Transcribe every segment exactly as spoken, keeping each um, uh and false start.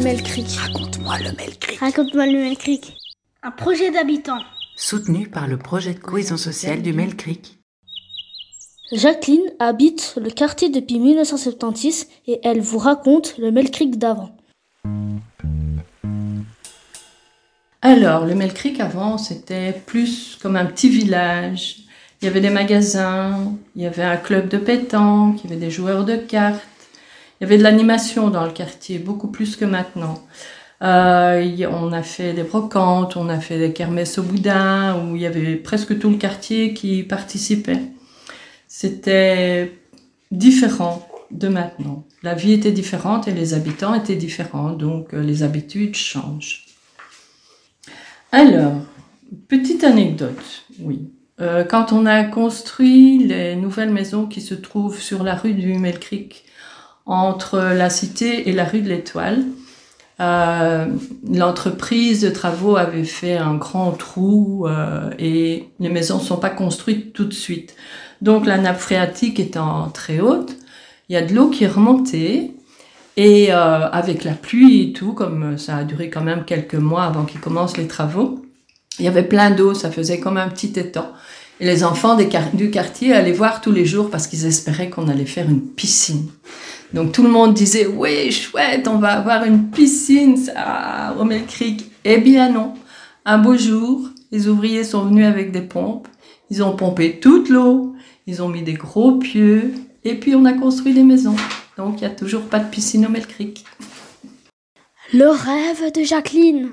Mel Creek. Raconte-moi le Mel Creek. Raconte-moi le Mel Creek. Un projet d'habitants. Soutenu par le projet de cohésion sociale du Mel Creek. Jacqueline habite le quartier depuis mille neuf cent soixante-dix et elle vous raconte le Mel Creek d'avant. Alors, le Mel Creek avant, c'était plus comme un petit village. Il y avait des magasins, il y avait un club de pétanque, il y avait des joueurs de cartes. Il y avait de l'animation dans le quartier, beaucoup plus que maintenant. Euh, on a fait des brocantes, on a fait des kermesses au boudin, où il y avait presque tout le quartier qui participait. C'était différent de maintenant. La vie était différente et les habitants étaient différents, donc euh, les habitudes changent. Alors, petite anecdote, oui. Euh, quand on a construit les nouvelles maisons qui se trouvent sur la rue du Mel Creek, entre la Cité et la rue de l'Étoile, euh, l'entreprise de travaux avait fait un grand trou euh, et les maisons ne sont pas construites tout de suite. Donc la nappe phréatique étant très haute, il y a de l'eau qui est remontée et euh, avec la pluie et tout, comme ça a duré quand même quelques mois avant qu'ils commencent les travaux, il y avait plein d'eau, ça faisait comme un petit étang. Et les enfants des quart- du quartier allaient voir tous les jours parce qu'ils espéraient qu'on allait faire une piscine. Donc tout le monde disait « Oui, chouette, on va avoir une piscine ça, au Mel Creek ». Eh bien non. Un beau jour, les ouvriers sont venus avec des pompes. Ils ont pompé toute l'eau. Ils ont mis des gros pieux. Et puis on a construit des maisons. Donc il n'y a toujours pas de piscine au Mel Creek. Le rêve de Jacqueline.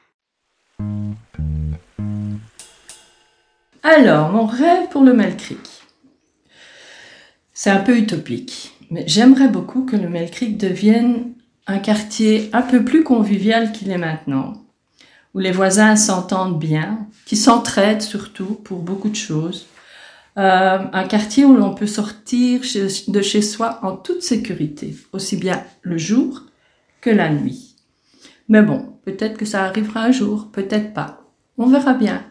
Alors, mon rêve pour le Mel Creek. C'est un peu utopique. Mais j'aimerais beaucoup que le Mel Creek devienne un quartier un peu plus convivial qu'il est maintenant, où les voisins s'entendent bien, qui s'entraident surtout pour beaucoup de choses. Euh, un quartier où l'on peut sortir de chez soi en toute sécurité, aussi bien le jour que la nuit. Mais bon, peut-être que ça arrivera un jour, peut-être pas. On verra bien.